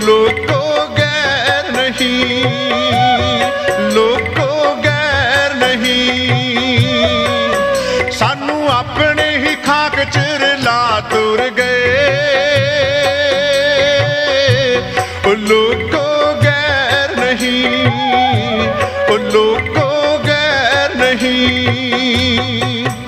लोको गैर नहीं, लोको गैर नहीं, सानू अपने ही खाक च रला तुर गए। लोको गैर नहीं, लोको गैर नहीं।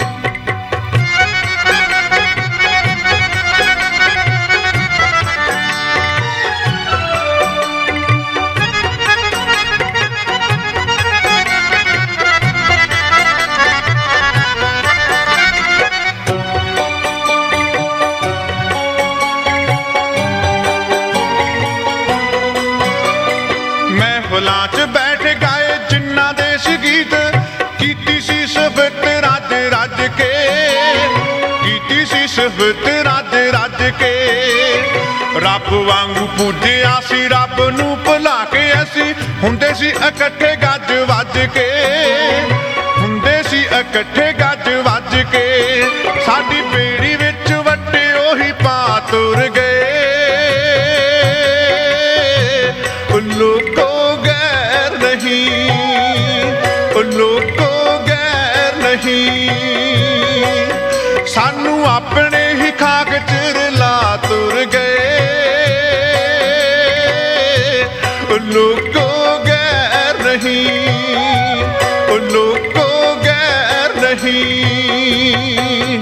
महफिलां च बैठ गाए जिन्ना देश गीत, कीती सी सिफत रज रज के, कीती सी सिफत रज रज के। रब वांगू पूजिया सी रब नू भुला के, असी हुंदे सी इकट्ठे गज वज के, हुंदे सी इकट्ठे गज वज के। साडी बेड़ी विच वट्टे ओही पा तुर गए। लोको गैर नहीं, लोको गैर नहीं, सानू अपने ही खाक च रला तुर गए। लोको गैर नहीं, लोको गैर नहीं।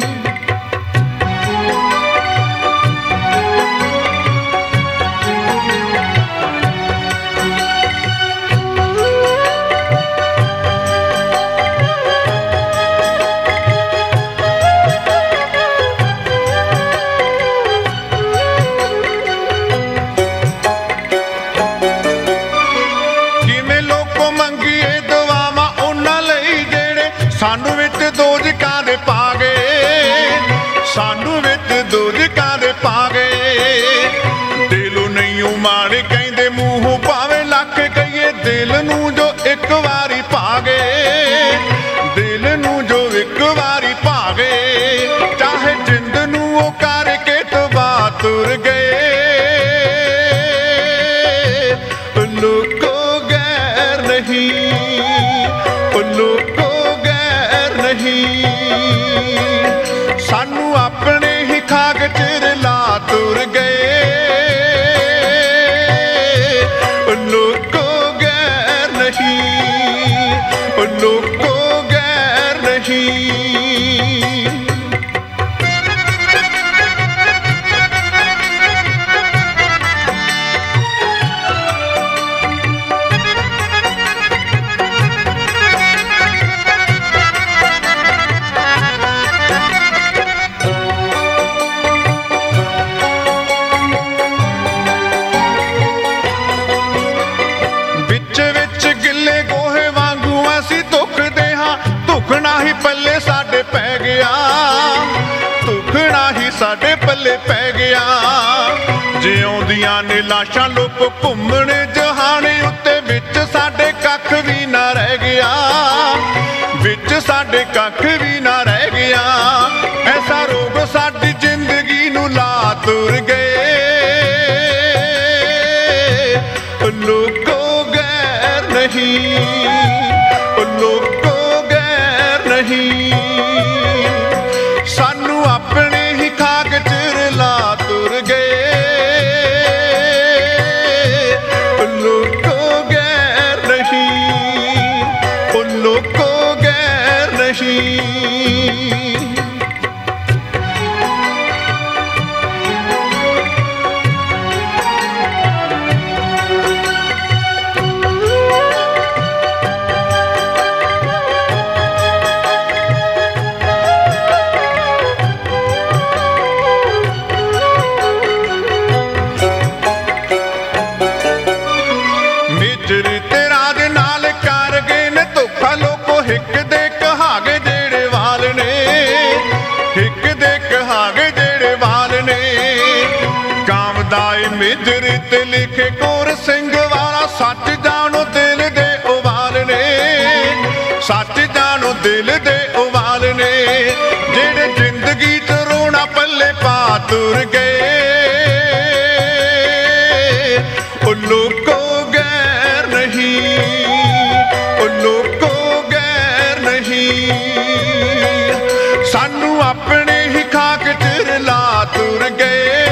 सानू विच दोजकां दे पा गए, सानू विच दोजकां दे पा गए। दिलों नहीं माड़े कहंदे मूंहों भावें लख कहिए, दिल नू जो एक वारी पा गए, दिल नू जो एक वारी पा गए। चाहे जिंद नू ओ करके तबाह तुर गए। लोको गैर नहीं, लोको सानू अपने ही खाक च रला तुर गए। लोको गैर नहीं, लोको गैर नहीं। दुखना ही पल्ले साडे पै गया, दुखना ही साडे पल्ले पै गया। जिउंदियां ने लाशां लुक घुम्मण जहाने उत्ते, विच साडे कख भी ना रह गया, विच साडे कख भी ना रह गया। ऐसा रोग साडी जिंदगी नू ला तुर गए। लोको गैर नहीं, लोको नहीं, सानू अपने ही खाक च रला तुर गए। लोको गैर नहीं, लोको गैर नहीं। मेजर ते लिखे कोर सिंह वाला, सच जानो दिल दे उबाल ने, सच जानो दिल दे उबाल ने। जेड़े जिंदगी च रोना पल्ले पा तुर गए। ਲੋਕੋ ਗੈਰ ਨਹੀਂ, ਉਹ ਲੋਕੋ ਗੈਰ ਨਹੀਂ, ਸਾਨੂੰ ਆਪਣੇ ਹੀ ਖਾਕ ਚ ਰਲਾ ਤੁਰ ਗਏ।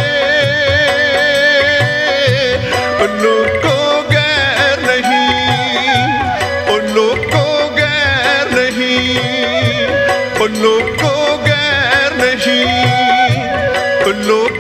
ਉਹ ਲੋਕੋ ਗੈਰ ਨਹੀਂ, ਉਹ ਲੋਕੋ ਗੈਰ ਨਹੀਂ, ਉਹ ਲੋਕੋ ਗੈਰ ਨਹੀਂ, ਉਹ ਲੋਕ